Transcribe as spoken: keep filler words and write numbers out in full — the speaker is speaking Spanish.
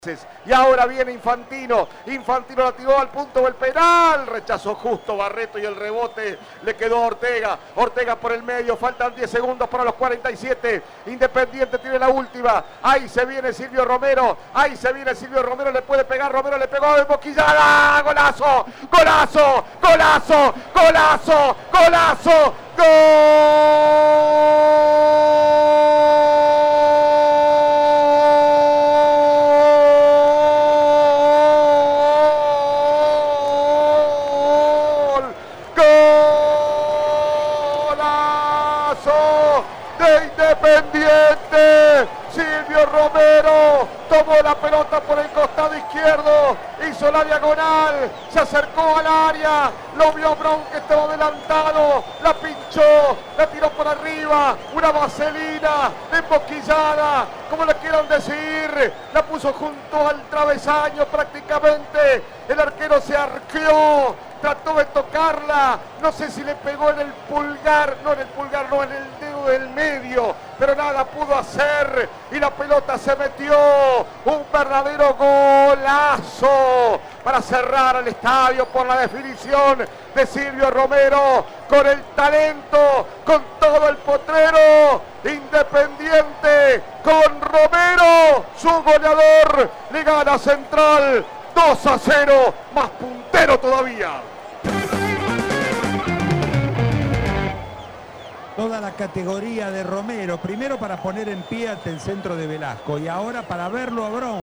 Y ahora viene Infantino, Infantino la tiró al punto del penal, rechazó justo Barreto y el rebote le quedó a Ortega, Ortega por el medio, faltan diez segundos para los cuarenta y siete, Independiente tiene la última, ahí se viene Silvio Romero, ahí se viene Silvio Romero, le puede pegar, Romero le pegó de boquillada, golazo, golazo, golazo, golazo, golazo, gol. De Independiente, Silvio Romero tomó la pelota por el costado izquierdo, hizo la diagonal, se acercó al área, lo vio Brown que estaba adelantado, la pinchó, la tiró por arriba, una vaselina emboquillada, como le quieran decir, la puso junto al travesaño prácticamente, el arquero se arqueó, trató de tocarla, no sé si le pegó en el pulgar, no en el pulgar, no en el dedo del medio, pero nada pudo hacer y la pelota se metió, un verdadero golazo para cerrar el estadio por la definición de Silvio Romero, con el talento, con todo el potrero, Independiente con Romero, su goleador, le gana Central dos a cero, más puntero todavía. Toda la categoría de Romero, primero para poner en pie ante el centro de Velasco y ahora para verlo a Brown.